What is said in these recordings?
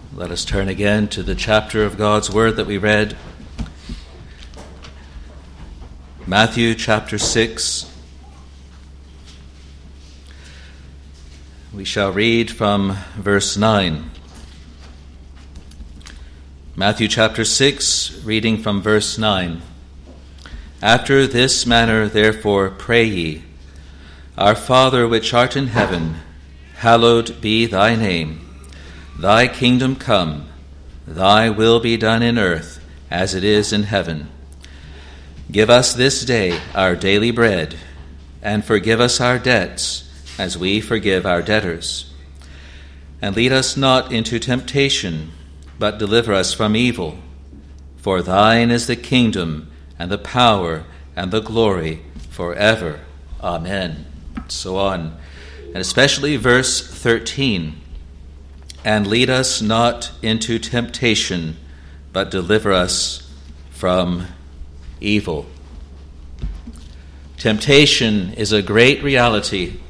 Let us turn again to the chapter of God's Word that we read. Matthew chapter 6. We shall read from verse 9. Matthew chapter 6, reading from verse 9. After this manner, therefore, pray ye, Our Father which art in heaven, hallowed be thy name. Thy kingdom come, thy will be done in earth as it is in heaven. Give us this day our daily bread, and forgive us our debts as we forgive our debtors. And lead us not into temptation, but deliver us from evil. For thine is the kingdom, and the power, and the glory, forever. Amen. So on. And especially verse 13. And lead us not into temptation, but deliver us from evil. Temptation is a great reality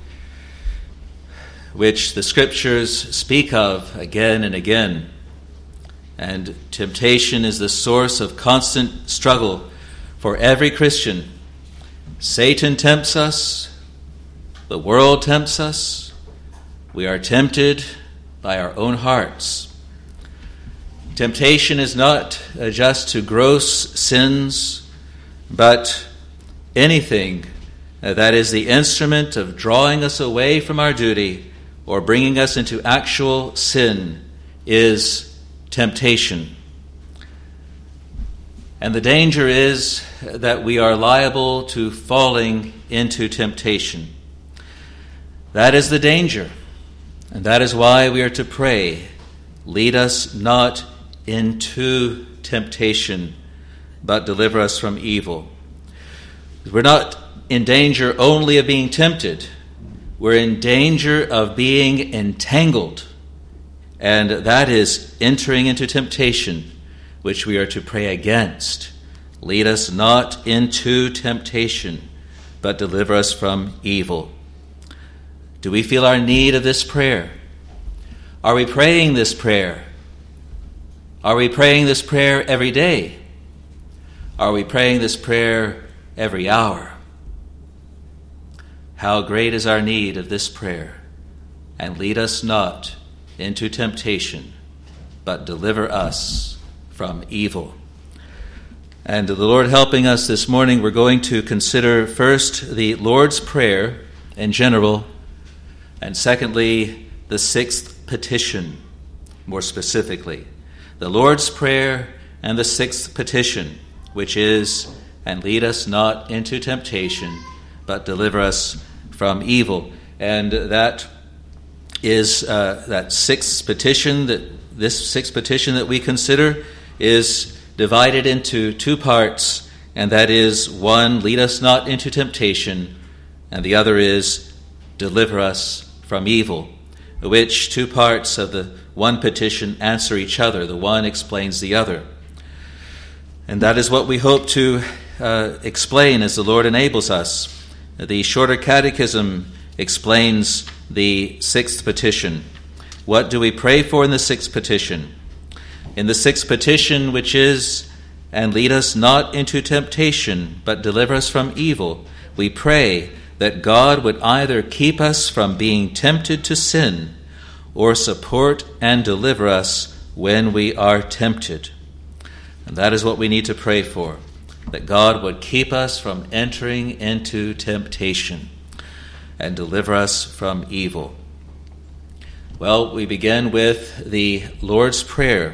which the Scriptures speak of again and again. And temptation is the source of constant struggle for every Christian. Satan tempts us. The world tempts us. We are tempted by our own hearts. Temptation is not just to gross sins, but anything that is the instrument of drawing us away from our duty or bringing us into actual sin is temptation. And the danger is that we are liable to falling into temptation. That is the danger. And that is why we are to pray, lead us not into temptation, but deliver us from evil. We're not in danger only of being tempted. We're in danger of being entangled. And that is entering into temptation, which we are to pray against. Lead us not into temptation, but deliver us from evil. Do we feel our need of this prayer? Are we praying this prayer? Are we praying this prayer every day? Are we praying this prayer every hour? How great is our need of this prayer. And lead us not into temptation, but deliver us from evil. And the Lord helping us this morning, we're going to consider first the Lord's Prayer in general, and secondly, the sixth petition, more specifically. The Lord's Prayer and the sixth petition, which is, and lead us not into temptation, but deliver us from evil. And that is that sixth petition, this sixth petition that we consider is divided into two parts, and that is, one, lead us not into temptation, and the other is, deliver us from evil, which two parts of the one petition answer each other. The one explains the other. And that is what we hope to explain as the Lord enables us. The Shorter Catechism explains the sixth petition. What do we pray for in the sixth petition? In the sixth petition, which is, and lead us not into temptation, but deliver us from evil, we pray that God would either keep us from being tempted to sin or support and deliver us when we are tempted. And that is what we need to pray for, that God would keep us from entering into temptation and deliver us from evil. Well, we begin with the Lord's Prayer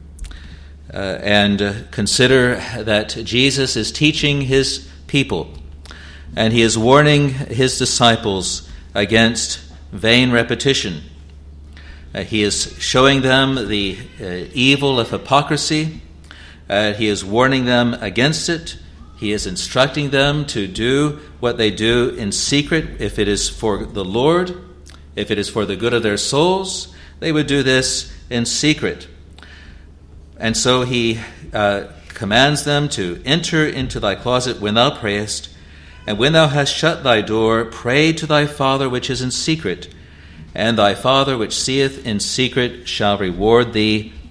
and consider that Jesus is teaching his people, and he is warning his disciples against vain repetition. He is showing them the evil of hypocrisy. He is warning them against it. He is instructing them to do what they do in secret. If it is for the Lord, if it is for the good of their souls, they would do this in secret. And so he commands them to enter into thy closet when thou prayest, and when thou hast shut thy door, pray to thy Father which is in secret, and thy Father which seeth in secret shall reward thee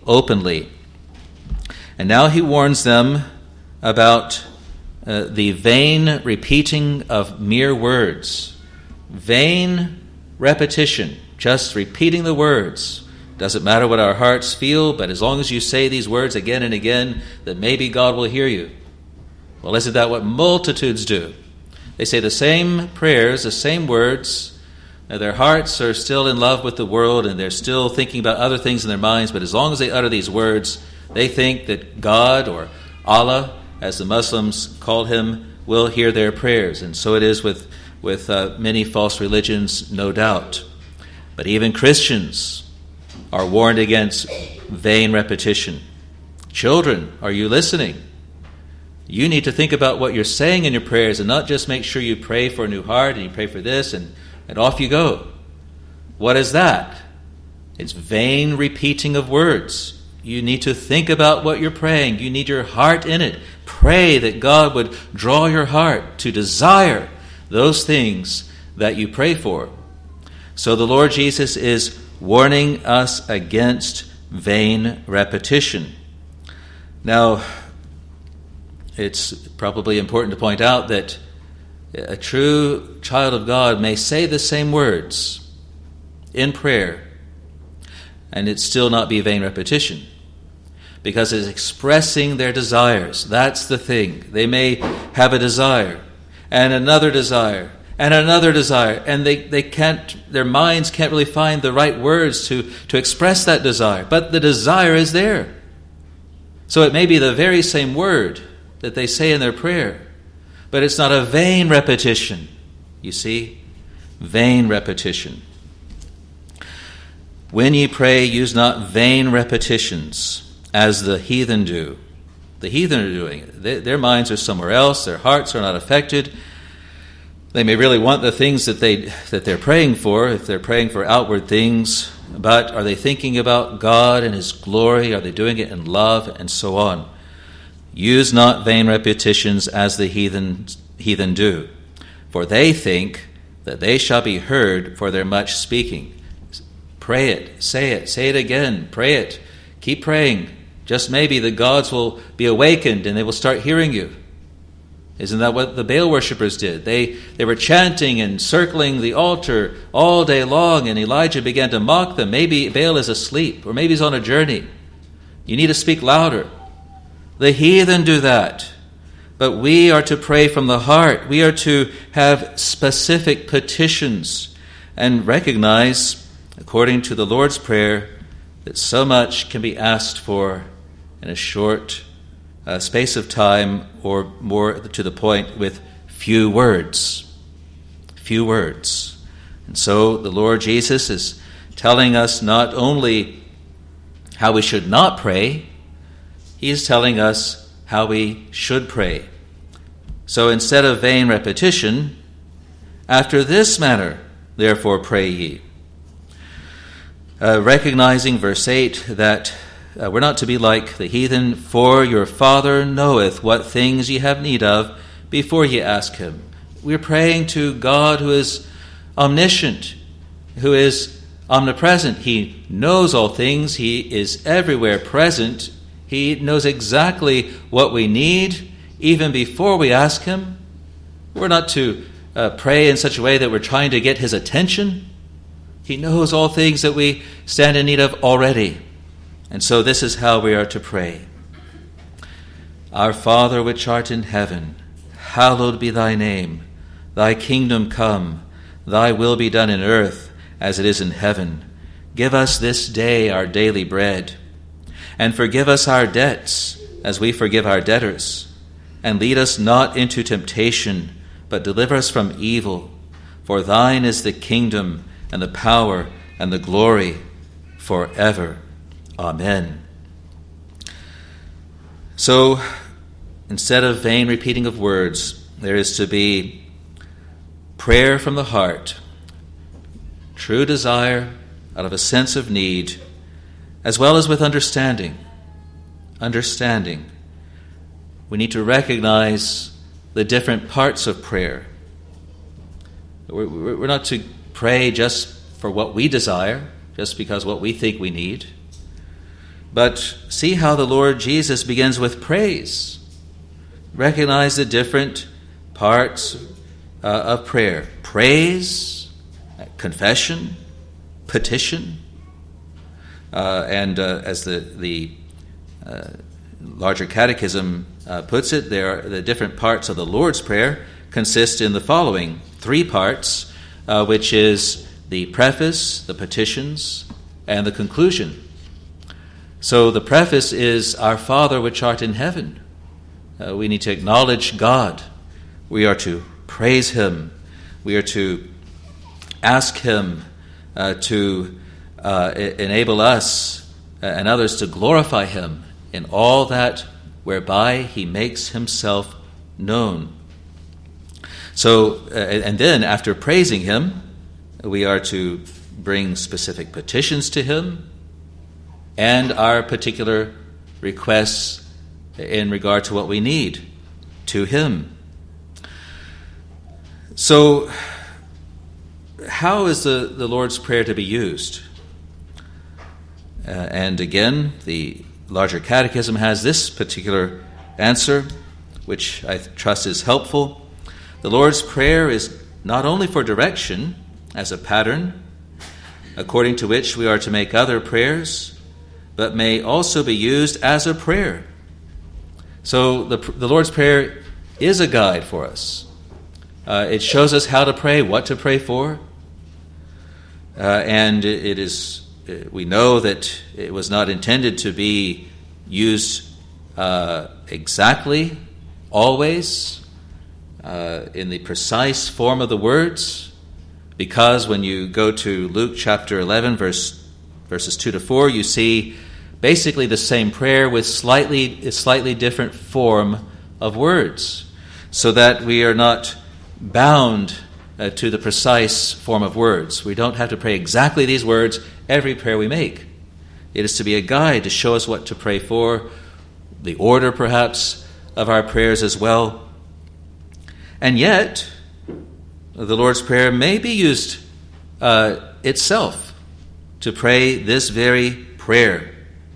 openly. And now he warns them about the vain repeating of mere words. Vain repetition, just repeating the words. Doesn't matter what our hearts feel, but as long as you say these words again and again, that maybe God will hear you. Well, isn't that what multitudes do? They say the same prayers, the same words. Their hearts are still in love with the world, and they're still thinking about other things in their minds, but as long as they utter these words, they think that God, or Allah, as the Muslims called him, will hear their prayers. And so it is with many false religions, no doubt. But even Christians are warned against vain repetition. Children, are you listening? You need to think about what you're saying in your prayers and not just make sure you pray for a new heart and you pray for this and off you go. What is that? It's vain repeating of words. You need to think about what you're praying. You need your heart in it. Pray that God would draw your heart to desire those things that you pray for. So the Lord Jesus is warning us against vain repetition. Now, it's probably important to point out that a true child of God may say the same words in prayer, and it still not be vain repetition, because it's expressing their desires. That's the thing. They may have a desire, and another desire, and another desire, and they can't, their minds can't really find the right words to express that desire, but the desire is there. So it may be the very same word that they say in their prayer, but it's not a vain repetition. You see? Vain repetition. When ye pray, use not vain repetitions, as the heathen do. The heathen are doing it. Their minds are somewhere else. Their hearts are not affected. They may really want the things that they're praying for, if they're praying for outward things, but are they thinking about God and His glory? Are they doing it in love? And so on. Use not vain repetitions as the heathen do, for they think that they shall be heard for their much speaking. Pray it, say it again, pray it. Keep praying. Just maybe the gods will be awakened and they will start hearing you. Isn't that what the Baal worshippers did? They were chanting and circling the altar all day long, and Elijah began to mock them. Maybe Baal is asleep, or maybe he's on a journey. You need to speak louder. The heathen do that. But we are to pray from the heart. We are to have specific petitions and recognize, according to the Lord's Prayer, that so much can be asked for in a short space of time, or more to the point, with few words. Few words. And so the Lord Jesus is telling us not only how we should not pray, He is telling us how we should pray. So instead of vain repetition, after this manner, therefore pray ye. Recognizing verse 8 that we're not to be like the heathen, for your Father knoweth what things ye have need of before ye ask Him. We're praying to God who is omniscient, who is omnipresent. He knows all things. He is everywhere present. He knows exactly what we need even before we ask Him. We're not to pray in such a way that we're trying to get His attention. He knows all things that we stand in need of already. And so this is how we are to pray. Our Father which art in heaven, hallowed be thy name. Thy kingdom come, thy will be done in earth as it is in heaven. Give us this day our daily bread, and forgive us our debts as we forgive our debtors. And lead us not into temptation, but deliver us from evil. For thine is the kingdom and the power and the glory forever. Amen. So, instead of vain repeating of words, there is to be prayer from the heart, true desire out of a sense of need, as well as with understanding. Understanding. We need to recognize the different parts of prayer. We're not to pray just for what we desire, just because what we think we need, But see how the Lord Jesus begins with praise. Recognize the different parts of prayer. Praise, confession, petition. And as the larger catechism puts it, the different parts of the Lord's Prayer consist in the following 3 parts, which is the preface, the petitions, and the conclusion. So the preface is, Our Father which art in heaven. We need to acknowledge God. We are to praise Him. We are to ask Him to enable us and others to glorify Him in all that whereby He makes Himself known. So, and then after praising Him, we are to bring specific petitions to Him and our particular requests in regard to what we need to Him. So, how is the Lord's Prayer to be used? And again, the larger catechism has this particular answer, which I trust is helpful. The Lord's Prayer is not only for direction as a pattern, according to which we are to make other prayers, but may also be used as a prayer. So the Lord's Prayer is a guide for us. It shows us how to pray, what to pray for, and it is. We know that it was not intended to be used exactly, always, in the precise form of the words, because when you go to Luke chapter 11, verses 2 to 4, you see basically the same prayer with slightly different form of words, so that we are not bound to the precise form of words. We don't have to pray exactly these words every prayer we make. It is to be a guide to show us what to pray for, the order perhaps of our prayers as well. And yet, the Lord's Prayer may be used itself to pray this very prayer.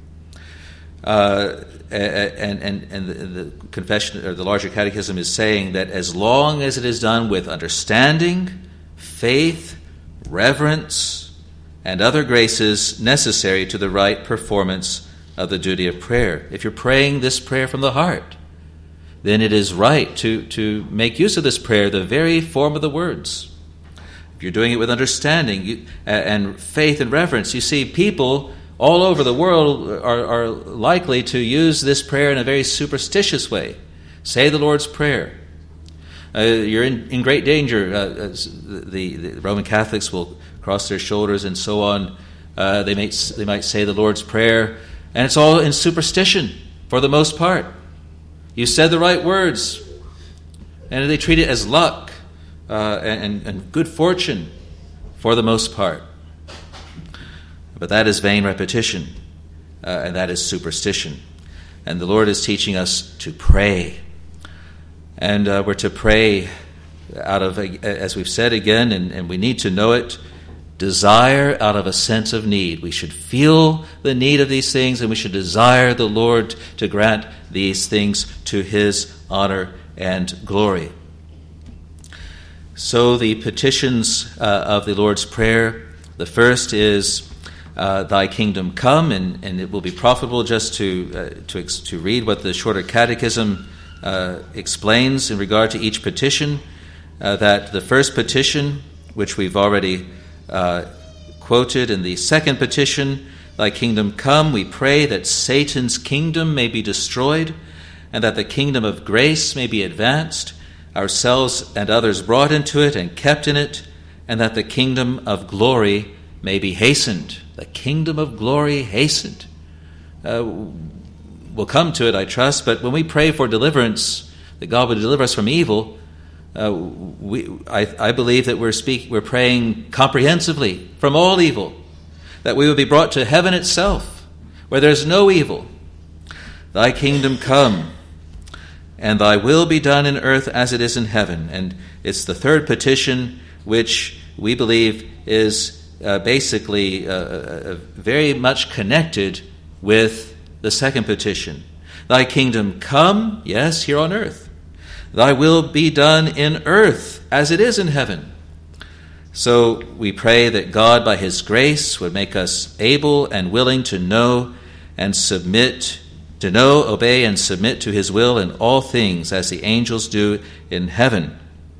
And the confession, or the larger catechism, is saying that as long as it is done with understanding, faith, reverence, and other graces necessary to the right performance of the duty of prayer. If you're praying this prayer from the heart, then it is right to make use of this prayer, the very form of the words. If you're doing it with understanding and faith and reverence, you see people all over the world are likely to use this prayer in a very superstitious way. Say the Lord's Prayer. You're in great danger. The Roman Catholics will cross their shoulders and so on. They might say the Lord's Prayer, and it's all in superstition for the most part. You said the right words, and they treat it as luck and good fortune for the most part. But that is vain repetition, and that is superstition. And the Lord is teaching us to pray. And we're to pray out of, as we've said again, and we need to know it, desire out of a sense of need. We should feel the need of these things, and we should desire the Lord to grant these things to His honor and glory. So the petitions of the Lord's Prayer, the first is, Thy kingdom come, and it will be profitable just to read what the shorter catechism explains in regard to each petition, that the first petition, which we've already quoted, in the second petition, Thy kingdom come, we pray that Satan's kingdom may be destroyed, and that the kingdom of grace may be advanced, ourselves and others brought into it and kept in it, and that the kingdom of glory may be hastened. The kingdom of glory hastened. We'll come to it, I trust, but when we pray for deliverance, that God would deliver us from evil, I believe that we're praying comprehensively from all evil, that we would be brought to heaven itself, where there's no evil. Thy kingdom come, and Thy will be done in earth as it is in heaven. And it's the third petition, which we believe is basically very much connected with the second petition. Thy kingdom come, yes, here on earth. Thy will be done in earth as it is in heaven. So we pray that God, by his grace, would make us able and willing to know and submit, to know, obey, and submit to his will in all things, as the angels do in heaven.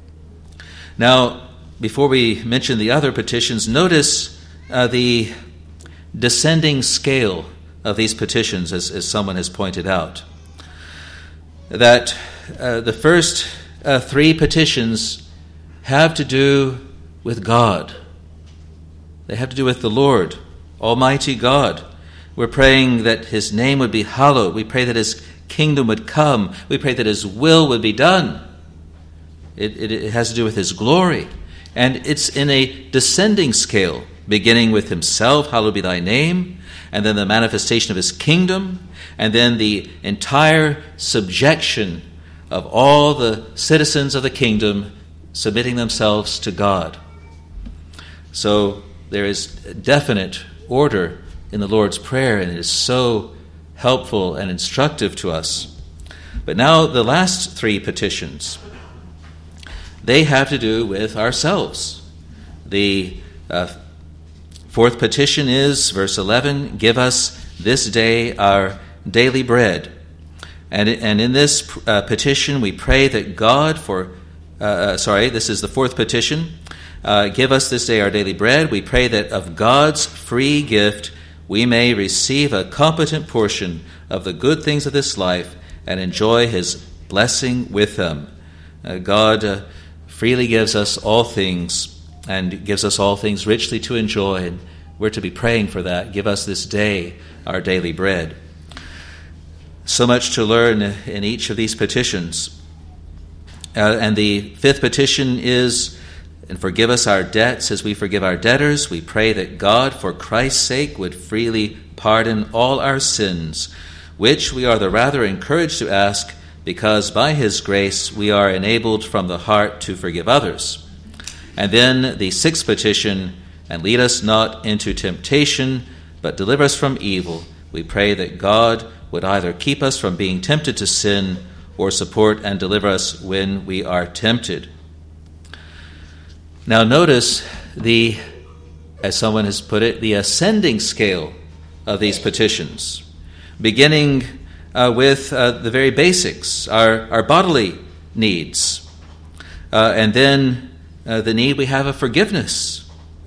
Now, before we mention the other petitions, notice the descending scale of these petitions, as someone has pointed out. That the first three petitions have to do with God. They have to do with the Lord, Almighty God. We're praying that his name would be hallowed. We pray that his kingdom would come. We pray that his will would be done. It has to do with his glory. And it's in a descending scale, beginning with himself, hallowed be thy name, and then the manifestation of his kingdom, and then the entire subjection of all the citizens of the kingdom submitting themselves to God. So there is definite order in the Lord's Prayer, and it is so helpful and instructive to us. But now the last three petitions, they have to do with ourselves. The fourth petition is, verse 11, give us this day our daily bread. And in this petition we pray that God this is the fourth petition. Give us this day our daily bread. We pray that of God's free gift we may receive a competent portion of the good things of this life and enjoy his blessing with them. God freely gives us all things and gives us all things richly to enjoy, and we're to be praying for that. Give us this day our daily bread. So much to learn in each of these petitions. And the fifth petition is, and forgive us our debts as we forgive our debtors. We pray that God, for Christ's sake, would freely pardon all our sins, which we are the rather encouraged to ask, because by his grace we are enabled from the heart to forgive others. And then the sixth petition, and lead us not into temptation, but deliver us from evil. We pray that God would either keep us from being tempted to sin or support and deliver us when we are tempted. Now notice as someone has put it, the ascending scale of these petitions, beginning with the very basics, our bodily needs, and then the need we have of forgiveness,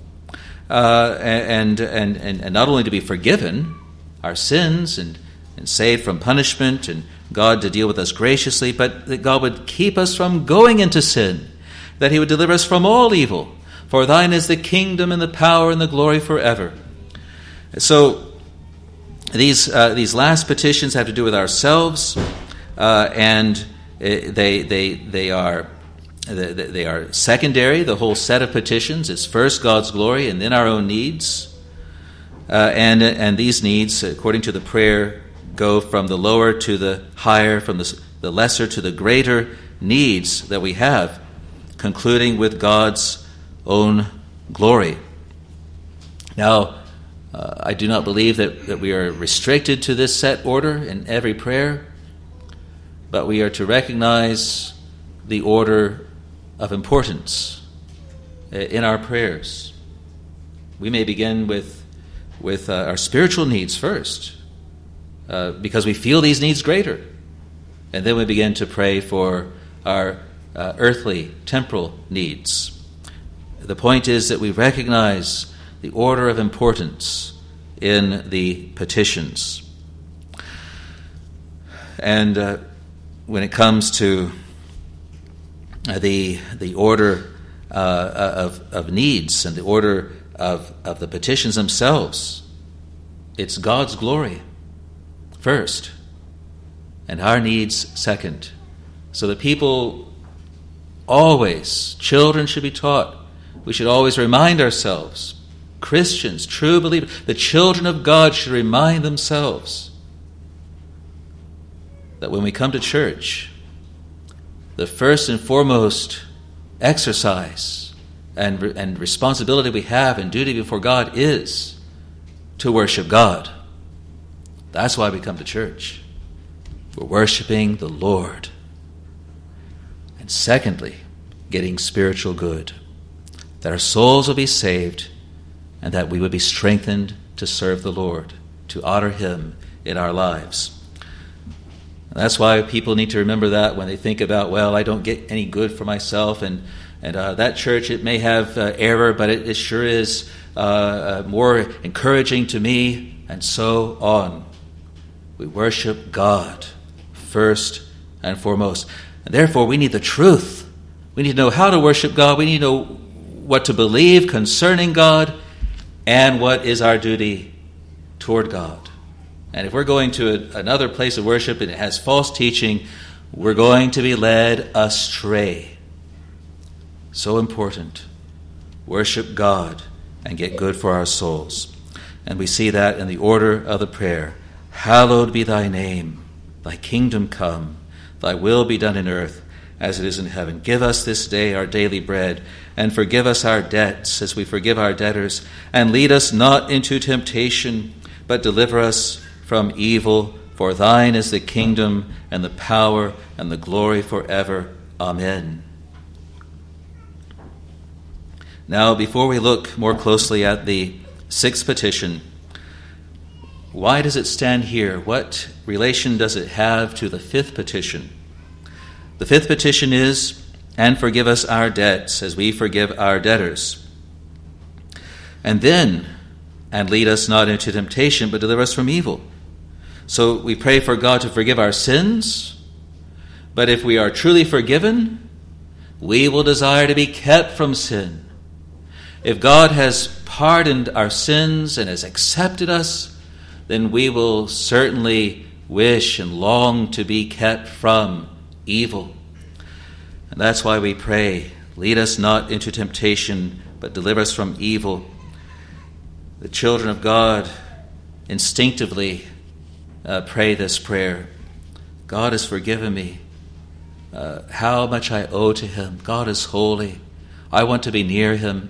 and not only to be forgiven our sins and saved from punishment, and God to deal with us graciously, but that God would keep us from going into sin, that he would deliver us from all evil. For thine is the kingdom and the power and the glory forever. So these last petitions have to do with ourselves, and they are secondary. The whole set of petitions is first God's glory and then our own needs, and these needs, according to the prayer, go from the lower to the higher, from the lesser to the greater needs that we have, concluding with God's own glory. Now, I do not believe that we are restricted to this set order in every prayer, but we are to recognize the order of importance in our prayers. We may begin with our spiritual needs first, because we feel these needs greater, and then we begin to pray for our earthly, temporal needs. The point is that we recognize the order of importance in the petitions. And when it comes to the order of needs and the order of the petitions themselves, it's God's glory first and our needs second. So that people always, children should be taught, we should always remind ourselves, Christians, true believers, the children of God should remind themselves that when we come to church, the first and foremost exercise and responsibility we have and duty before God is to worship God. That's why we come to church. We're worshiping the Lord. And secondly, getting spiritual good, that our souls will be saved and that we would be strengthened to serve the Lord, to honor Him in our lives. And that's why people need to remember that when they think about, well, I don't get any good for myself, and that church, it may have error, but it sure is more encouraging to me, and so on. We worship God first and foremost. And therefore, we need the truth. We need to know how to worship God. We need to know what to believe concerning God and what is our duty toward God. And if we're going to another place of worship and it has false teaching, we're going to be led astray. So important. Worship God and get good for our souls. And we see that in the order of the prayer. Hallowed be thy name, thy kingdom come, thy will be done in earth as it is in heaven. Give us this day our daily bread, and forgive us our debts as we forgive our debtors. And lead us not into temptation, but deliver us from evil. For thine is the kingdom and the power and the glory forever. Amen. Now, before we look more closely at the sixth petition, why does it stand here? What relation does it have to the fifth petition? The fifth petition is, and forgive us our debts as we forgive our debtors. And then, and lead us not into temptation, but deliver us from evil. So we pray for God to forgive our sins, but if we are truly forgiven, we will desire to be kept from sin. If God has pardoned our sins and has accepted us, then we will certainly wish and long to be kept from evil. And that's why we pray, lead us not into temptation, but deliver us from evil. The children of God instinctively pray this prayer. God has forgiven me. How much I owe to Him. God is holy. I want to be near Him.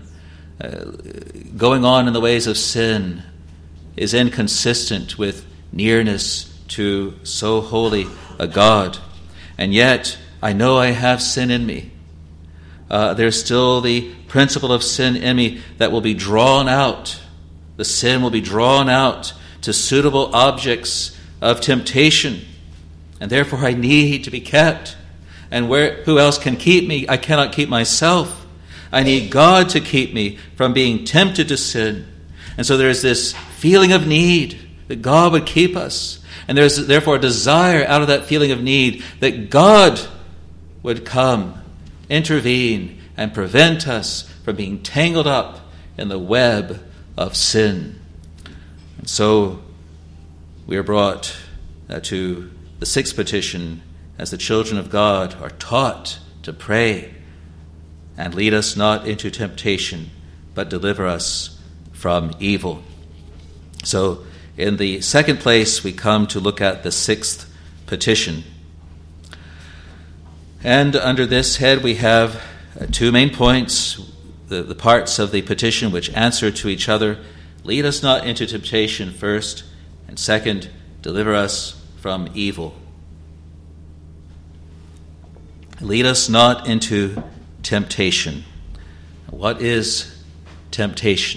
Going on in the ways of sin is inconsistent with nearness to so holy a God. And yet, I know I have sin in me. There's still the principle of sin in me that will be drawn out. The sin will be drawn out to suitable objects of temptation. And therefore I need to be kept. And who else can keep me? I cannot keep myself. I need God to keep me from being tempted to sin. And so there's this feeling of need that God would keep us. And there's therefore a desire out of that feeling of need that God would come, intervene, and prevent us from being tangled up in the web of sin. And so we are brought to the sixth petition as the children of God are taught to pray, and lead us not into temptation, but deliver us from evil. So in the second place, we come to look at the sixth petition. And under this head, we have two main points, the parts of the petition which answer to each other. Lead us not into temptation first, and second, deliver us from evil. Lead us not into temptation. What is temptation?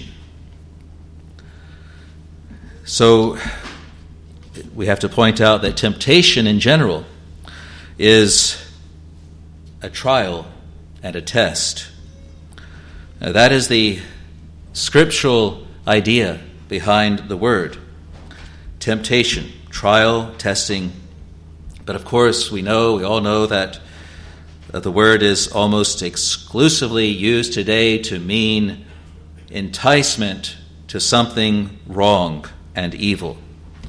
So we have to point out that temptation in general is a trial and a test. Now, that is the scriptural idea behind the word. Temptation, trial, testing. But of course, we all know that the word is almost exclusively used today to mean enticement to something wrong and evil.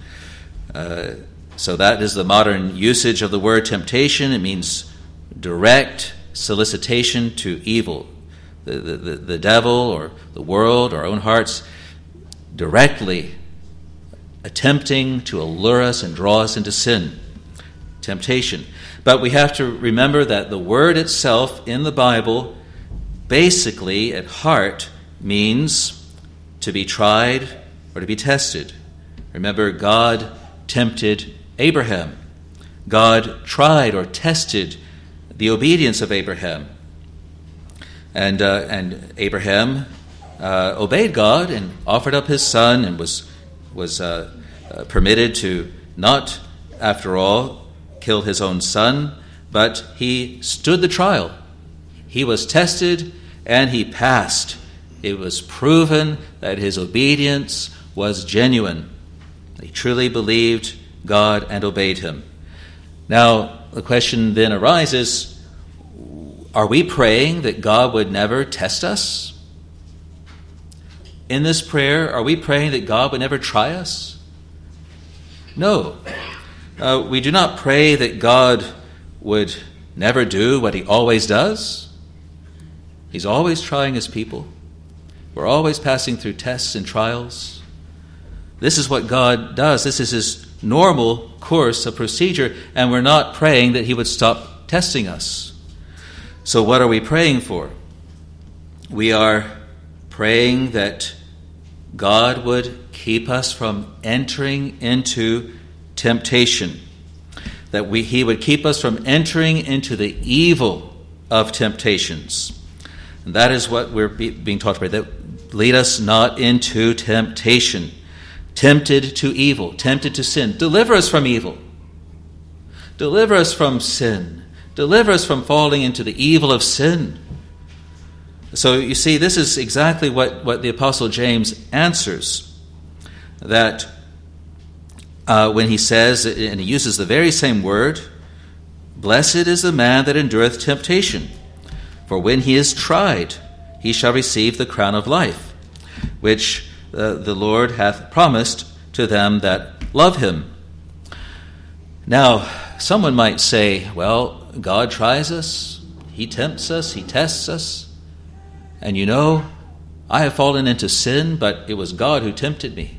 So that is the modern usage of the word temptation. It means direct solicitation to evil. The devil or the world, our own hearts, directly attempting to allure us and draw us into sin. Temptation. But we have to remember that the word itself in the Bible basically at heart means to be tried or to be tested. Remember, God tempted Abraham. God tried or tested the obedience of Abraham. And Abraham obeyed God and offered up his son and was permitted to not, after all, kill his own son, but he stood the trial. He was tested and he passed. It was proven that his obedience was genuine. He truly believed God and obeyed him. Now, the question then arises, are we praying that God would never test us? In this prayer, are we praying that God would never try us? No. We do not pray that God would never do what he always does. He's always trying his people. We're always passing through tests and trials. This is what God does. This is his normal course of procedure, and we're not praying that he would stop testing us. So what are we praying for? We are praying that God would keep us from entering into temptation, that he would keep us from entering into the evil of temptations. And that is what we're being taught about, that lead us not into temptation. Tempted to evil, tempted to sin. Deliver us from evil. Deliver us from sin. Deliver us from falling into the evil of sin. So you see, this is exactly what the Apostle James answers. That when he says, and he uses the very same word, blessed is the man that endureth temptation, for when he is tried, he shall receive the crown of life, which the Lord hath promised to them that love him. Now, someone might say, well, God tries us, he tempts us, he tests us, and you know, I have fallen into sin, but it was God who tempted me.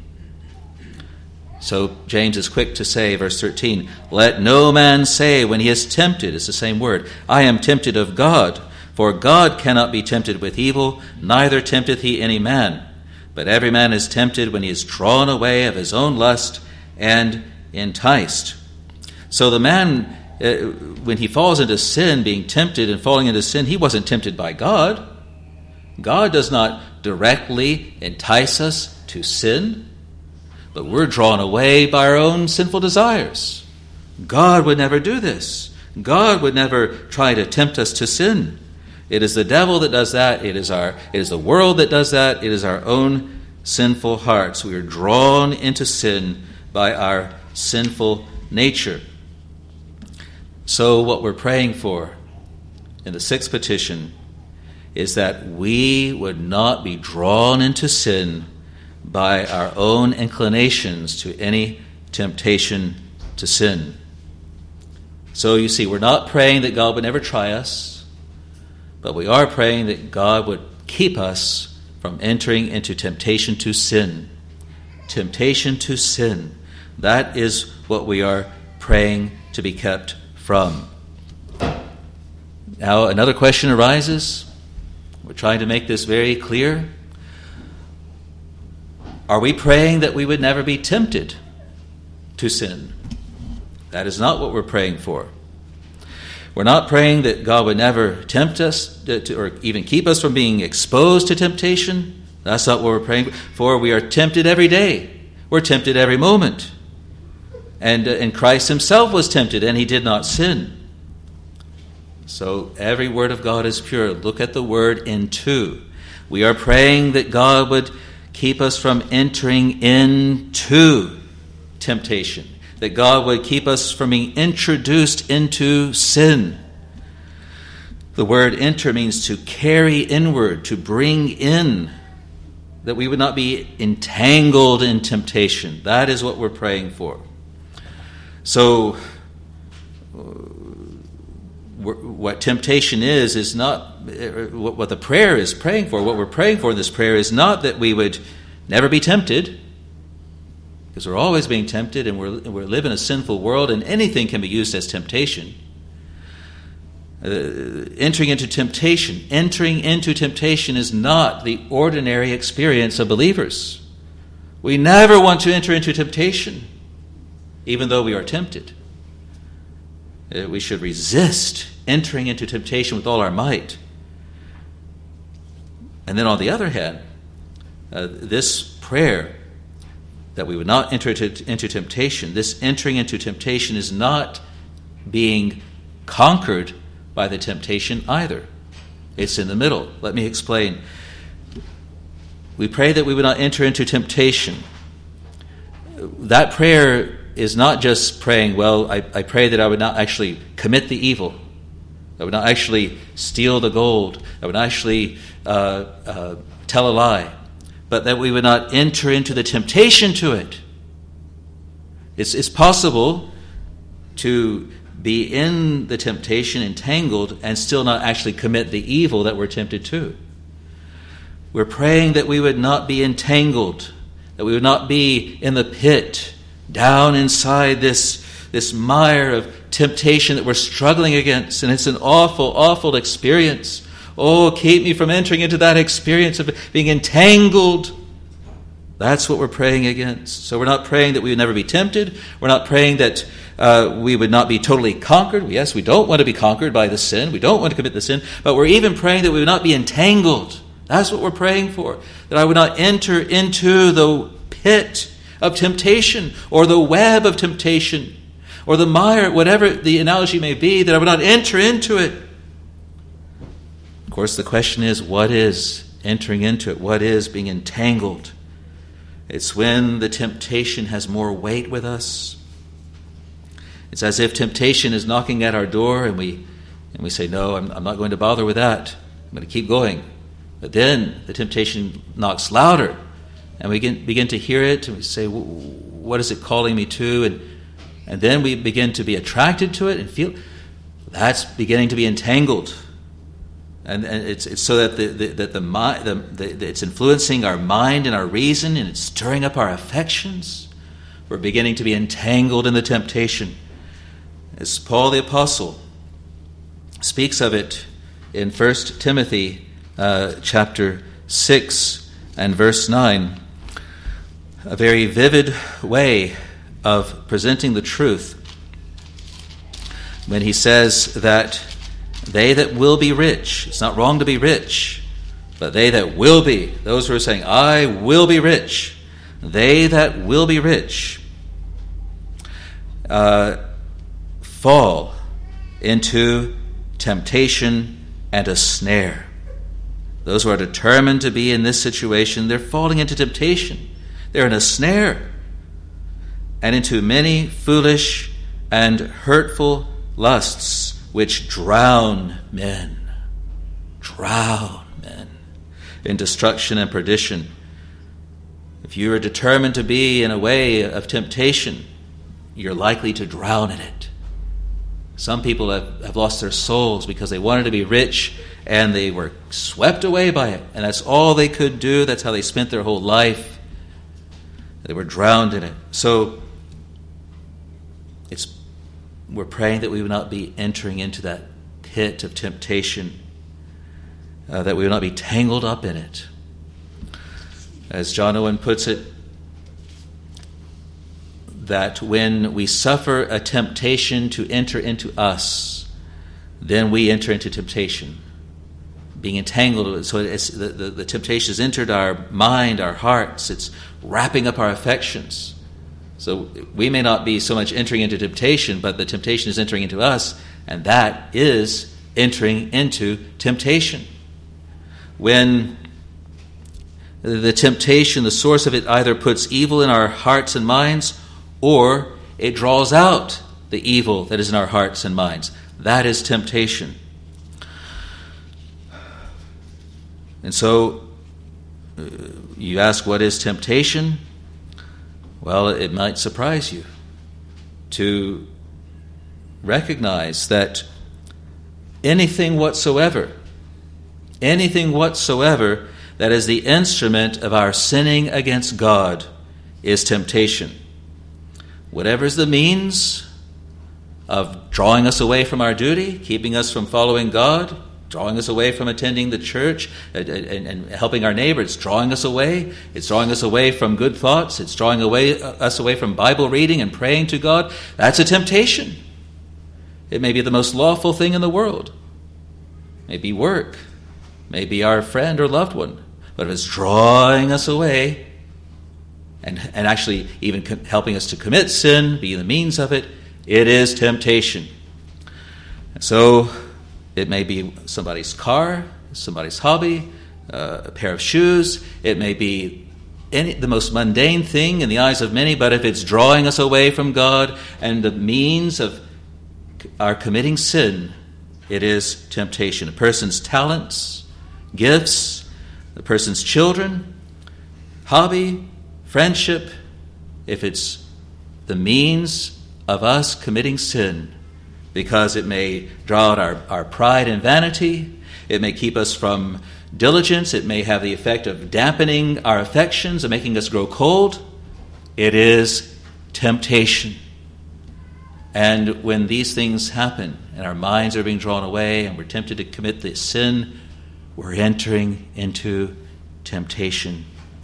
So James is quick to say, verse 13, let no man say when he is tempted, it's the same word, I am tempted of God, for God cannot be tempted with evil, neither tempteth he any man. But every man is tempted when he is drawn away of his own lust and enticed. So the man, when he falls into sin, being tempted and falling into sin, he wasn't tempted by God. God does not directly entice us to sin, but we're drawn away by our own sinful desires. God would never do this. God would never try to tempt us to sin. It is the devil that does that. It is the world that does that. It is our own sinful hearts. We are drawn into sin by our sinful nature. So what we're praying for in the sixth petition is that we would not be drawn into sin by our own inclinations to any temptation to sin. So you see, we're not praying that God would never try us, but we are praying that God would keep us from entering into temptation to sin. Temptation to sin. That is what we are praying to be kept from. Now, another question arises. We're trying to make this very clear. Are we praying that we would never be tempted to sin? That is not what we're praying for. We're not praying that God would never tempt us or even keep us from being exposed to temptation. That's not what we're praying for. We are tempted every day. We're tempted every moment. And Christ himself was tempted and he did not sin. So every word of God is pure. Look at the word into. We are praying that God would keep us from entering into temptation, that God would keep us from being introduced into sin. The word enter means to carry inward, to bring in, that we would not be entangled in temptation. That is what we're praying for. So, what temptation is not what the prayer is praying for. What we're praying for in this prayer is not that we would never be tempted, because we're always being tempted and we live in a sinful world and anything can be used as temptation. Entering into temptation is not the ordinary experience of believers. We never want to enter into temptation. even though we are tempted. We should resist entering into temptation with all our might. And then on the other hand, this prayer that we would not enter into temptation, this entering into temptation is not being conquered by the temptation either. It's in the middle. Let me explain. We pray that we would not enter into temptation. That prayer is not just praying, well, I pray that I would not actually commit the evil. I would not actually steal the gold. I would not actually tell a lie. But that we would not enter into the temptation to it. It's possible to be in the temptation, entangled, and still not actually commit the evil that we're tempted to. We're praying that we would not be entangled, that we would not be in the pit, down inside this mire of temptation that we're struggling against. And it's an awful, awful experience. Oh, keep me from entering into that experience of being entangled. That's what we're praying against. So we're not praying that we would never be tempted. We're not praying that we would not be totally conquered. Yes, we don't want to be conquered by the sin. We don't want to commit the sin. But we're even praying that we would not be entangled. That's what we're praying for. That I would not enter into the pit of temptation or the web of temptation or the mire, whatever the analogy may be, that I would not enter into it. Of course, the question is, what is entering into it? What is being entangled? It's when the temptation has more weight with us. It's as if temptation is knocking at our door and we say, no, I'm not going to bother with that. I'm going to keep going. But then the temptation knocks louder and we begin to hear it and we say, what is it calling me to? And then we begin to be attracted to it and feel that's beginning to be entangled. And it's so that it's influencing our mind and our reason, and it's stirring up our affections. We're beginning to be entangled in the temptation. As Paul the Apostle speaks of it in 1 Timothy chapter 6 and verse 9, a very vivid way of presenting the truth when he says that they that will be rich, it's not wrong to be rich, but they that will be, those who are saying, I will be rich, they that will be rich, fall into temptation and a snare. Those who are determined to be in this situation, they're falling into temptation. They're in a snare and into many foolish and hurtful lusts which drown men in destruction and perdition. If you are determined to be in a way of temptation, you're likely to drown in it. Some people have lost their souls because they wanted to be rich and they were swept away by it. And that's all they could do. That's how they spent their whole life. They were drowned in it. So we're praying that we would not be entering into that pit of temptation, that we would not be tangled up in it. As John Owen puts it, that when we suffer a temptation to enter into us, then we enter into temptation, being entangled. So the temptation has entered our mind, our hearts. It's wrapping up our affections. So we may not be so much entering into temptation, but the temptation is entering into us, and that is entering into temptation. When the temptation, the source of it, either puts evil in our hearts and minds, or it draws out the evil that is in our hearts and minds. That is temptation. And so you ask, what is temptation? Well, it might surprise you to recognize that anything whatsoever that is the instrument of our sinning against God is temptation. Whatever is the means of drawing us away from our duty, keeping us from following God, drawing us away from attending the church and helping our neighbor. It's drawing us away. It's drawing us away from good thoughts. It's drawing us away from Bible reading and praying to God. That's a temptation. It may be the most lawful thing in the world. It may be work. It may be our friend or loved one. But if it's drawing us away and actually even helping us to commit sin, be the means of it, it is temptation. So it may be somebody's car, somebody's hobby, a pair of shoes. It may be the most mundane thing in the eyes of many, but if it's drawing us away from God and the means of our committing sin, it is temptation. A person's talents, gifts, the person's children, hobby, friendship, if it's the means of us committing sin, because it may draw out our pride and vanity, it may keep us from diligence, it may have the effect of dampening our affections and making us grow cold, it is temptation. And when these things happen and our minds are being drawn away and we're tempted to commit this sin, we're entering into temptation.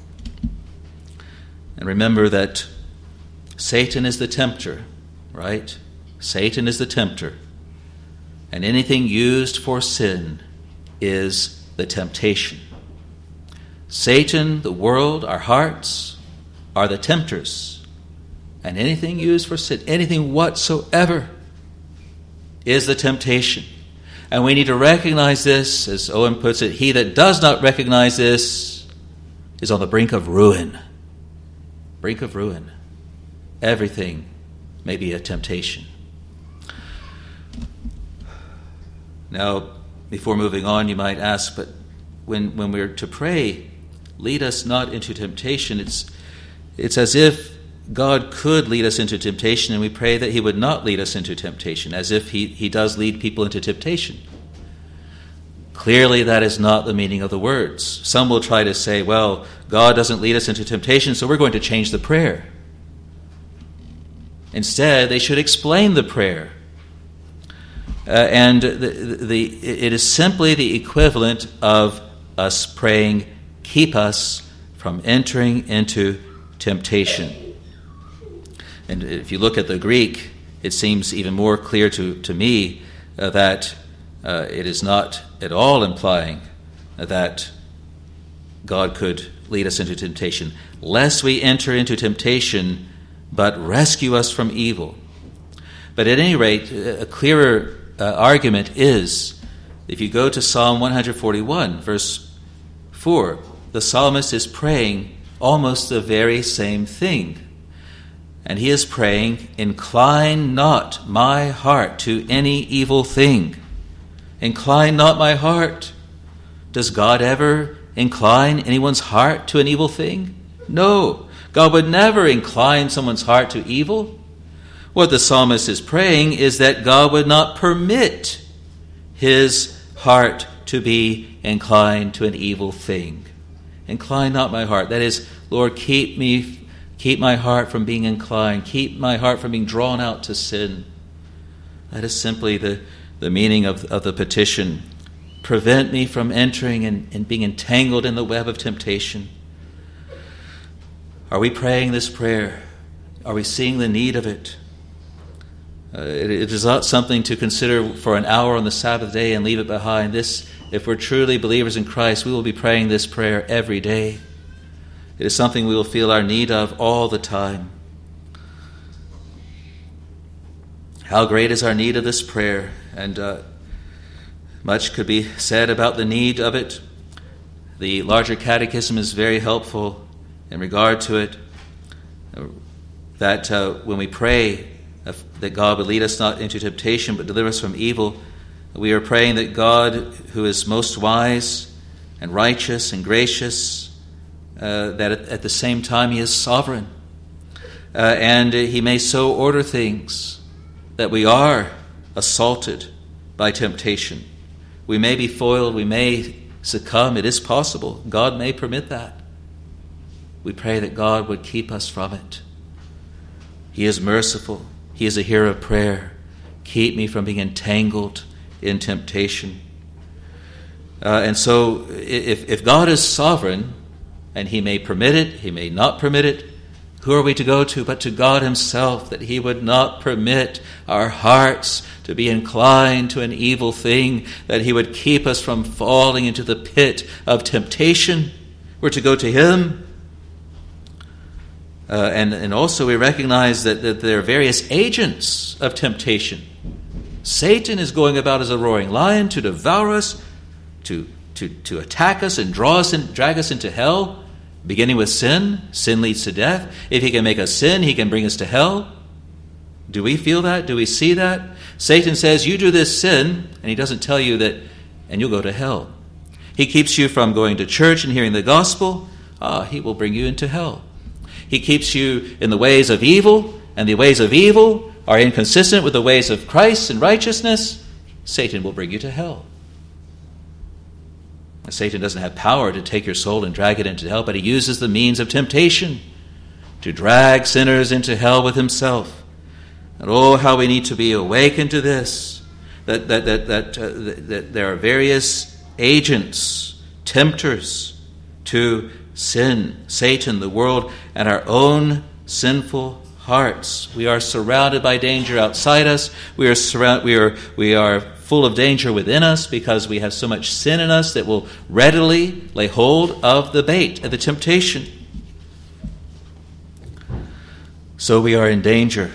And remember that Satan is the tempter, right? Satan is the tempter. And anything used for sin is the temptation. Satan, the world, our hearts are the tempters. And anything used for sin, anything whatsoever, is the temptation. And we need to recognize this, as Owen puts it, he that does not recognize this is on the brink of ruin. Brink of ruin. Everything may be a temptation. Now, before moving on, you might ask, but when we're to pray, lead us not into temptation, it's as if God could lead us into temptation, and we pray that he would not lead us into temptation, as if he does lead people into temptation. Clearly, that is not the meaning of the words. Some will try to say, well, God doesn't lead us into temptation, so we're going to change the prayer. Instead, they should explain the prayer. And it is simply the equivalent of us praying, keep us from entering into temptation. And if you look at the Greek, it seems even more clear to me that it is not at all implying that God could lead us into temptation, lest we enter into temptation, but rescue us from evil. But at any rate, a clearer argument is, if you go to Psalm 141, verse 4, the psalmist is praying almost the very same thing. And he is praying, incline not my heart to any evil thing. Incline not my heart. Does God ever incline anyone's heart to an evil thing? No. God would never incline someone's heart to evil. What the psalmist is praying is that God would not permit his heart to be inclined to an evil thing. Incline not my heart. That is, Lord, keep my heart from being inclined. Keep my heart from being drawn out to sin. That is simply the meaning of the petition. Prevent me from entering and being entangled in the web of temptation. Are we praying this prayer? Are we seeing the need of it? It is not something to consider for an hour on the Sabbath day and leave it behind. This, if we're truly believers in Christ, we will be praying this prayer every day. It is something we will feel our need of all the time. How great is our need of this prayer, and much could be said about the need of it. The larger catechism is very helpful in regard to it, that when we pray that God would lead us not into temptation but deliver us from evil, we are praying that God, who is most wise and righteous and gracious, that at the same time he is sovereign, and he may so order things that we are assaulted by temptation. We may be foiled, we may succumb, it is possible. God may permit that. We pray that God would keep us from it. He is merciful. He is a hearer of prayer. Keep me from being entangled in temptation. And so if God is sovereign, and he may permit it, he may not permit it, who are we to go to but to God himself, that he would not permit our hearts to be inclined to an evil thing, that he would keep us from falling into the pit of temptation. We're to go to him. And also we recognize that there are various agents of temptation. Satan is going about as a roaring lion to devour us, to attack us and draw us and drag us into hell, beginning with sin. Sin leads to death. If he can make us sin, he can bring us to hell. Do we feel that? Do we see that? Satan says, you do this sin, and he doesn't tell you that, and you'll go to hell. He keeps you from going to church and hearing the gospel. He will bring you into hell. He keeps you in the ways of evil, and the ways of evil are inconsistent with the ways of Christ and righteousness. Satan will bring you to hell. Satan doesn't have power to take your soul and drag it into hell, but he uses the means of temptation to drag sinners into hell with himself. And oh, how we need to be awakened to this, that there are various agents, tempters to sin, Satan, the world, and our own sinful hearts. We are surrounded by danger outside us. We are full of danger within us because we have so much sin in us that will readily lay hold of the bait, of the temptation. So we are in danger.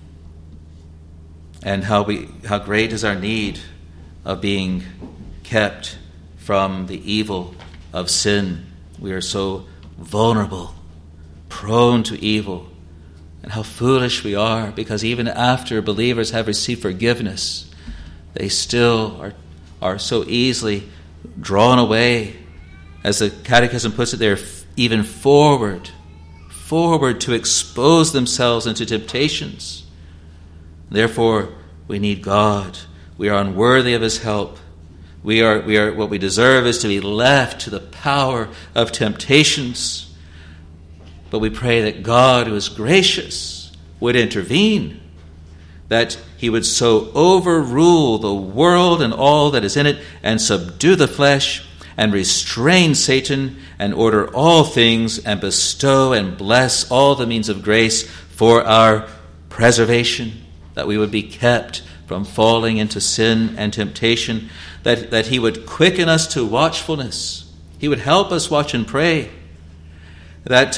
And how great is our need of being kept from the evil of sin. We are so vulnerable, prone to evil. And how foolish we are, because even after believers have received forgiveness, they still are so easily drawn away. As the Catechism puts it, they're even forward to expose themselves into temptations. Therefore, we need God. We are unworthy of his help. We are what we deserve is to be left to the power of temptations. But we pray that God, who is gracious, would intervene, that he would so overrule the world and all that is in it, and subdue the flesh, and restrain Satan, and order all things, and bestow and bless all the means of grace for our preservation, that we would be kept from falling into sin and temptation, that he would quicken us to watchfulness. He would help us watch and pray, that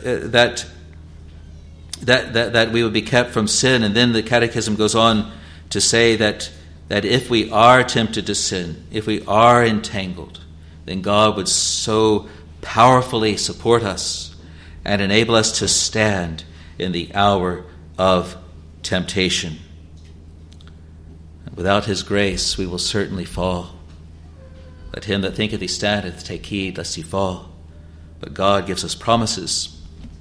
we would be kept from sin. And then the Catechism goes on to say that if we are tempted to sin, if we are entangled, then God would so powerfully support us and enable us to stand in the hour of temptation. Without his grace, we will certainly fall. Let him that thinketh he standeth take heed lest he fall. But God gives us promises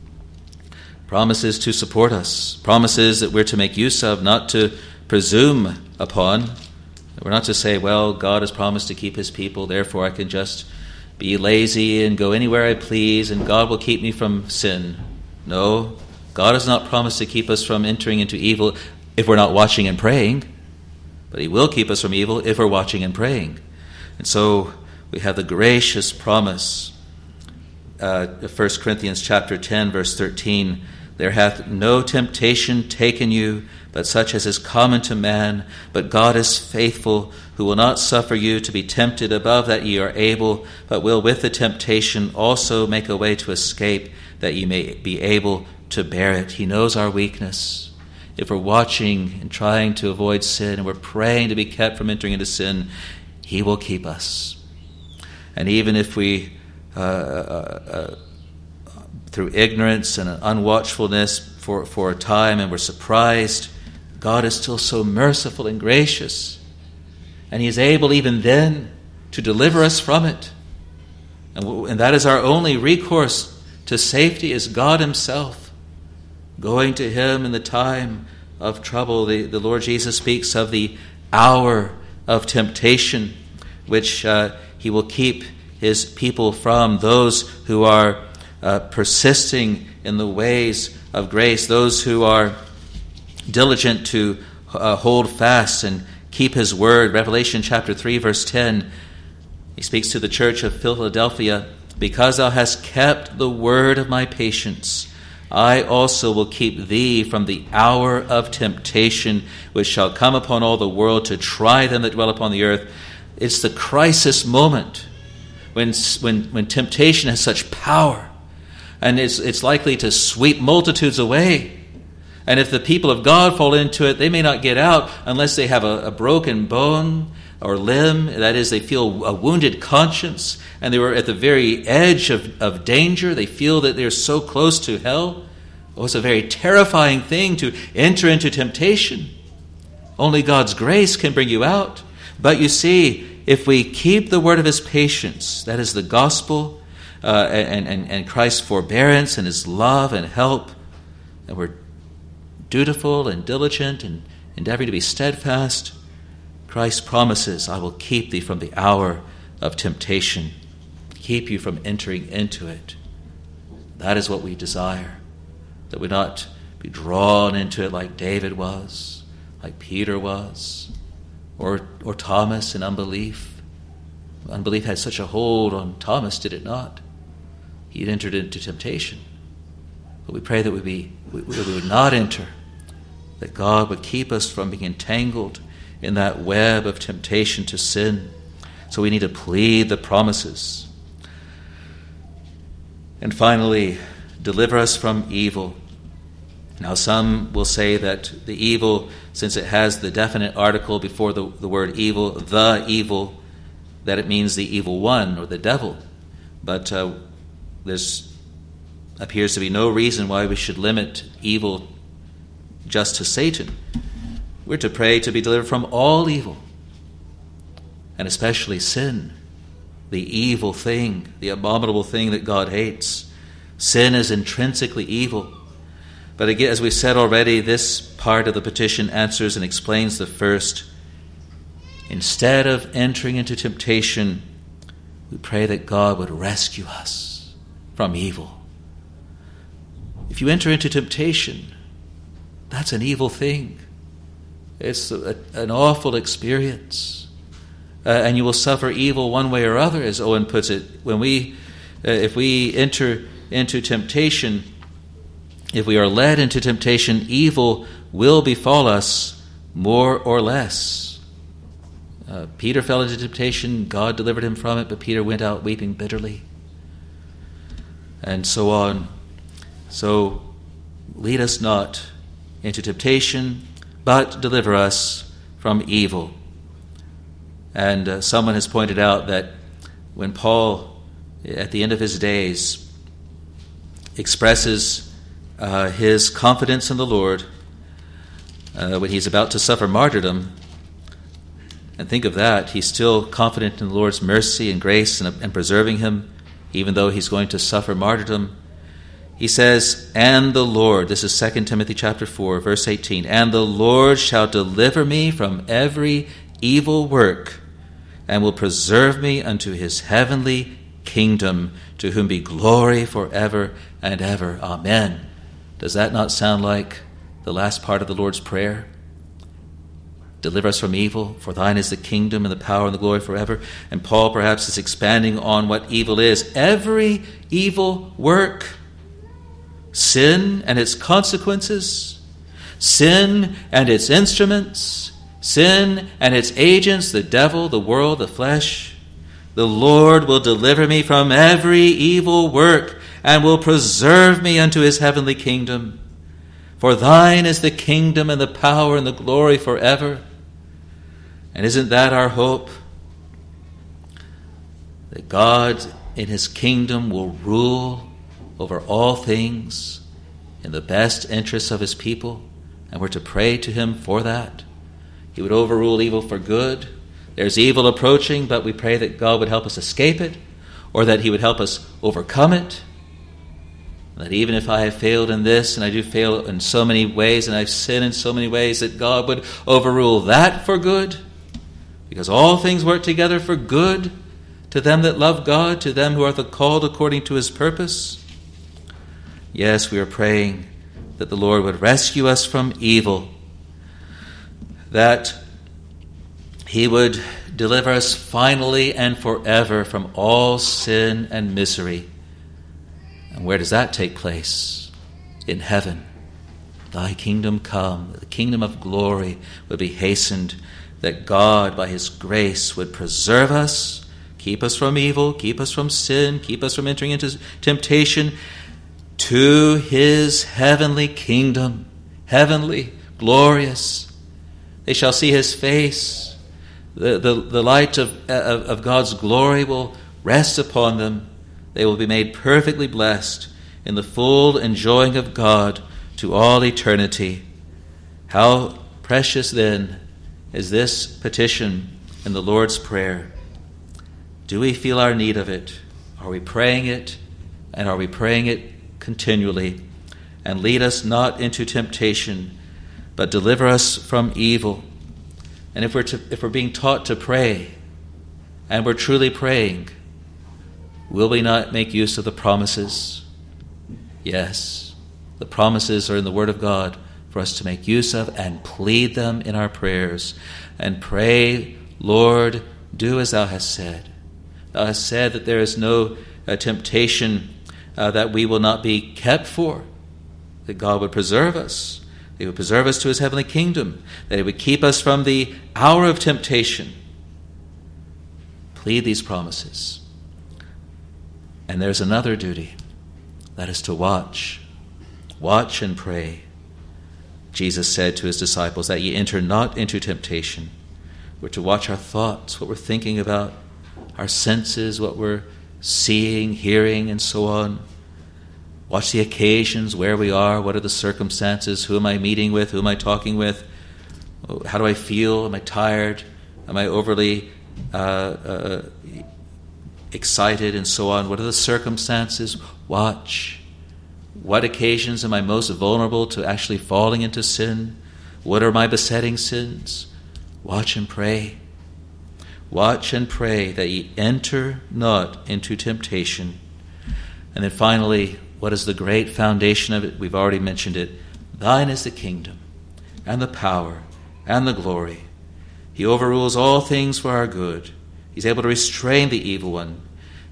to support us, promises that we're to make use of, not to presume upon. We're not to say, well, God has promised to keep his people, therefore I can just be lazy and go anywhere I please, and God will keep me from sin. No, God has not promised to keep us from entering into evil if we're not watching and praying, but he will keep us from evil if we're watching and praying. And so we have the gracious promise, 1 Corinthians chapter 10, verse 13, there hath no temptation taken you, but such as is common to man. But God is faithful, who will not suffer you to be tempted above that ye are able, but will with the temptation also make a way to escape, that ye may be able to bear it. He knows our weakness. If we're watching and trying to avoid sin, and we're praying to be kept from entering into sin, he will keep us. And even if we, through ignorance and unwatchfulness for a time, and we're surprised, God is still so merciful and gracious, and he is able even then to deliver us from it. And that is our only recourse to safety, is God himself. Going to him in the time of trouble. The Lord Jesus speaks of the hour of temptation, which he will keep his people from, those who are persisting in the ways of grace, those who are diligent to hold fast and keep his word. Revelation chapter 3, verse 10, He speaks to the church of Philadelphia, because thou hast kept the word of my patience, I also will keep thee from the hour of temptation, which shall come upon all the world to try them that dwell upon the earth. It's the crisis moment when temptation has such power, and it's likely to sweep multitudes away. And if the people of God fall into it, they may not get out unless they have a broken bone or limb. That is, they feel a wounded conscience, and they were at the very edge of danger. They feel that they're so close to hell. Oh, it's a very terrifying thing to enter into temptation. Only God's grace can bring you out. But you see, if we keep the word of his patience, that is the gospel, and Christ's forbearance and his love and help, and we're dutiful and diligent and endeavoring to be steadfast, Christ promises, I will keep thee from the hour of temptation, keep you from entering into it. That is what we desire, that we not be drawn into it like David was, like Peter was, or Thomas in unbelief. Unbelief had such a hold on Thomas, did it not? He had entered into temptation. But we pray that we would not enter, that God would keep us from being entangled in that web of temptation to sin. So we need to plead the promises. And finally, deliver us from evil. Now, some will say that the evil, since it has the definite article before the word evil, the evil, that it means the evil one or the devil. But there's appears to be no reason why we should limit evil just to Satan. We're to pray to be delivered from all evil, and especially sin, the evil thing, the abominable thing that God hates. Sin is intrinsically evil. But again, as we said already, this part of the petition answers and explains the first. Instead of entering into temptation, we pray that God would rescue us from evil. If you enter into temptation, that's an evil thing. It's an awful experience. And you will suffer evil one way or other, as Owen puts it. If we enter into temptation, if we are led into temptation, evil will befall us more or less. Peter fell into temptation. God delivered him from it, but Peter went out weeping bitterly. And so on. So lead us not into temptation, but deliver us from evil. And someone has pointed out that when Paul, at the end of his days, expresses his confidence in the Lord, when he's about to suffer martyrdom, and think of that, he's still confident in the Lord's mercy and grace and preserving him, even though he's going to suffer martyrdom. He says, and the Lord, this is 2 Timothy chapter 4, verse 18, and the Lord shall deliver me from every evil work, and will preserve me unto his heavenly kingdom, to whom be glory forever and ever. Amen. Does that not sound like the last part of the Lord's Prayer? Deliver us from evil, for thine is the kingdom and the power and the glory forever. And Paul perhaps is expanding on what evil is. Every evil work, sin and its consequences, sin and its instruments, sin and its agents, the devil, the world, the flesh. The Lord will deliver me from every evil work and will preserve me unto his heavenly kingdom. For thine is the kingdom and the power and the glory forever. And isn't that our hope? That God in his kingdom will rule over all things in the best interests of his people, and we're to pray to him for that. He would overrule evil for good. There's evil approaching, but we pray that God would help us escape it, or that he would help us overcome it. That even if I have failed in this, and I do fail in so many ways, and I've sinned in so many ways, that God would overrule that for good, because all things work together for good to them that love God, to them who are the called according to his purpose. Yes, we are praying that the Lord would rescue us from evil, that He would deliver us finally and forever from all sin and misery. And where does that take place? In heaven. Thy kingdom come, the kingdom of glory would be hastened, that God, by his grace, would preserve us, keep us from evil, keep us from sin, keep us from entering into temptation, to his heavenly kingdom, heavenly, glorious. They shall see his face. The light of God's glory will rest upon them. They will be made perfectly blessed in the full enjoying of God to all eternity. How precious then is this petition in the Lord's Prayer. Do we feel our need of it? Are we praying it? And are we praying it continually? And lead us not into temptation, but deliver us from evil. And if we're being taught to pray, and we're truly praying, will we not make use of the promises? Yes, the promises are in the Word of God for us to make use of and plead them in our prayers. And pray, Lord, do as thou hast said. Thou hast said that there is no temptation that we will not be kept for, that God would preserve us. He would preserve us to his heavenly kingdom, that he would keep us from the hour of temptation. Plead these promises. And there's another duty, that is to watch. Watch and pray. Jesus said to his disciples that ye enter not into temptation. We're to watch our thoughts, what we're thinking about, our senses, what we're seeing, hearing, and so on. Watch the occasions, where we are, what are the circumstances, who am I meeting with, who am I talking with, how do I feel, am I tired, am I overly excited, and so on. What are the circumstances? Watch. What occasions am I most vulnerable to actually falling into sin? What are my besetting sins? Watch and pray. Watch and pray that ye enter not into temptation. And then finally, what is the great foundation of it? We've already mentioned it. Thine is the kingdom, and the power, and the glory. He overrules all things for our good. He's able to restrain the evil one.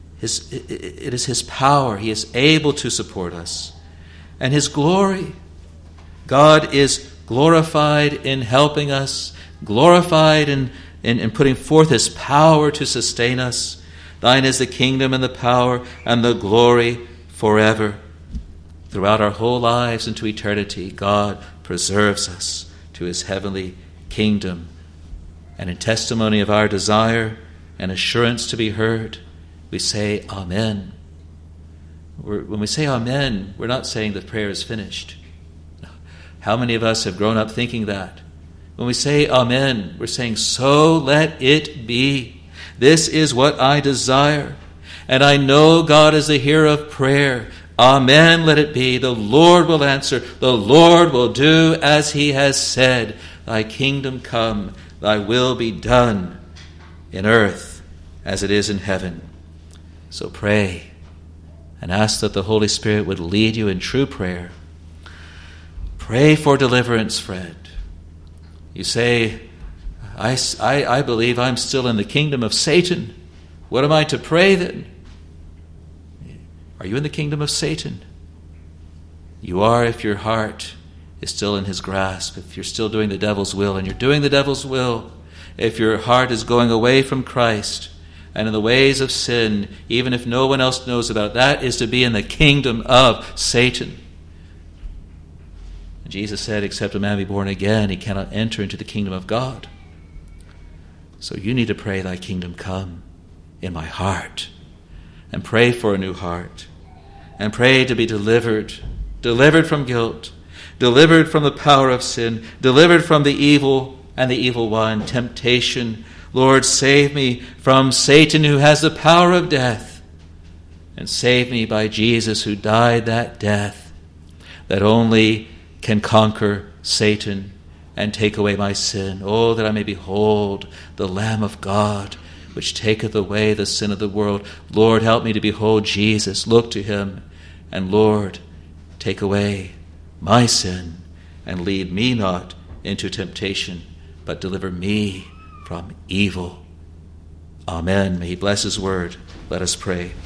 It is his power. He is able to support us. And his glory. God is glorified in helping us, glorified in putting forth his power to sustain us. Thine is the kingdom and the power and the glory forever. Throughout our whole lives into eternity, God preserves us to his heavenly kingdom. And in testimony of our desire and assurance to be heard, we say Amen. When we say Amen, we're not saying the prayer is finished. How many of us have grown up thinking that? When we say Amen, we're saying, so let it be. This is what I desire. And I know God is the hearer of prayer. Amen, let it be. The Lord will answer. The Lord will do as he has said. Thy kingdom come, thy will be done in earth as it is in heaven. So pray and ask that the Holy Spirit would lead you in true prayer. Pray for deliverance, friend. You say, I believe I'm still in the kingdom of Satan. What am I to pray then? Are you in the kingdom of Satan? You are if your heart is still in his grasp, if you're still doing the devil's will, and you're doing the devil's will, if your heart is going away from Christ and in the ways of sin, even if no one else knows about it, that is to be in the kingdom of Satan. Jesus said, except a man be born again, he cannot enter into the kingdom of God. So you need to pray, thy kingdom come in my heart. And pray for a new heart. And pray to be delivered from guilt, delivered from the power of sin, delivered from the evil and the evil one, temptation. Lord, save me from Satan, who has the power of death. And save me by Jesus, who died that death that only can conquer Satan and take away my sin. Oh, that I may behold the Lamb of God, which taketh away the sin of the world. Lord, help me to behold Jesus, look to him, and Lord, take away my sin and lead me not into temptation, but deliver me from evil. Amen. May he bless his word. Let us pray.